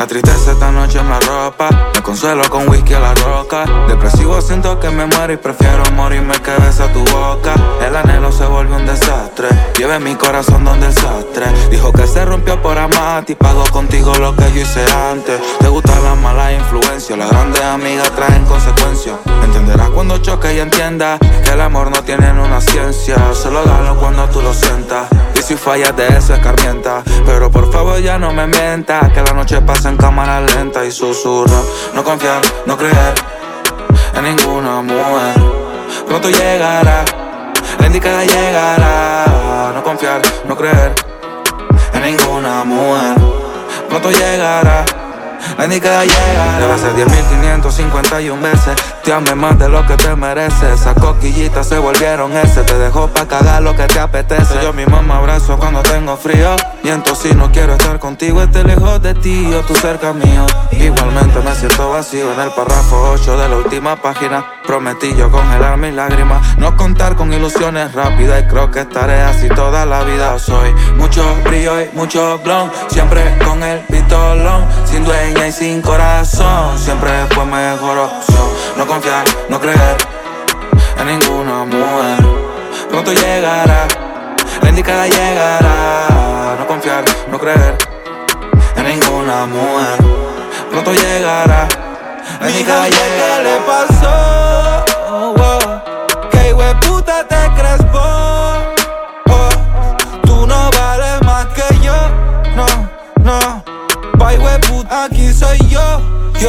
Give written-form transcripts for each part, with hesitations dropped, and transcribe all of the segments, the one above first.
La tristeza esta noche me arropa. Me consuelo con whisky a la roca. Depresivo siento que me muero y prefiero morirme que besar tu boca. El anhelo se volvió un desastre. Llevé mi corazón donde el sastre. Dijo que se rompió por amarte y pagó contigo lo que yo hice antes. Te gustan las malas influencias, las grandes amigas traen consecuencias. Entenderás cuando choque y entiendas que el amor no tiene una ciencia. Solo dalo cuando tú lo sientas. Y si fallas de eso escarmienta. Pero por favor ya no me mientas, que la noche pasa en cámara lenta y susurra. No confiar, no creer en ninguna mujer. Pronto llegará, la indicada llegará. No confiar, no creer en ninguna mujer. Pronto llegará, la indicada llegará. Debe ser 10.551 veces. Te amé más de lo que te mereces. Esas coquillitas se volvieron ese. Te dejo pa' cagar lo que te apetece. Yo mismo me abrazo cuando tengo frío. Miento si no quiero estar contigo. Esté lejos de ti o tú cerca mío. Igualmente me siento vacío. En el párrafo 8 de la última página prometí yo congelar mis lágrimas. No contar con ilusiones rápidas. Y creo que estaré así toda la vida. Soy mucho brillo y mucho blon. Siempre con el pistolón. Sin dueña y sin corazón. Siempre fue mejor opción. No confiar, no creer en ninguna mujer. Pronto llegará, la indicada llegará. No confiar, no creer en ninguna mujer. Pronto llegará, la indicada llegará. ¿Qué le pasó? Oh, oh. ¿Qué hueputa te crees vos? Oh, tú no vales más que yo. No, no. Pa' hueputa, aquí soy yo.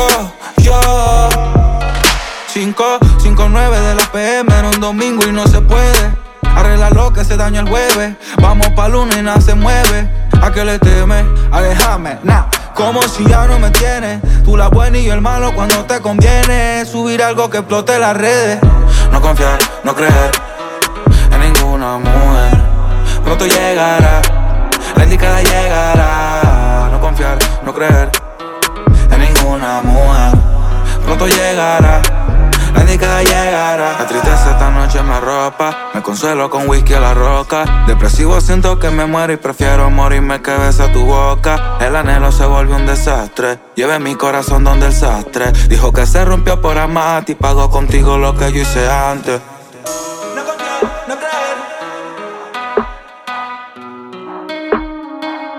5:09 de la PM en un domingo y no se puede arreglar lo que se dañó el jueves. Vamos pa' lunes y nada se mueve. ¿A qué le temes? A dejarme, nah. Como si ya no me tienes. Tú la buena y yo el malo cuando te conviene. Subir algo que explote las redes. No confiar, no creer en ninguna mujer. Pronto llegará, la indicada llegará. No confiar, no creer en ninguna mujer. Pronto llegará, la indicada llegará. La tristeza esta noche me arropa. Me consuelo con whisky a la roca. Depresivo siento que me muero y prefiero morirme que besar tu boca. El anhelo se volvió un desastre. Llevé mi corazón donde el sastre. Dijo que se rompió por amarte y pagó contigo lo que yo hice antes. No confiar, no creer.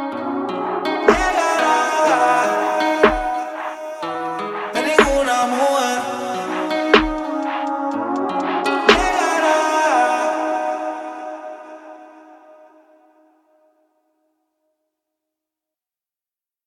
Llegará en ninguna mujer.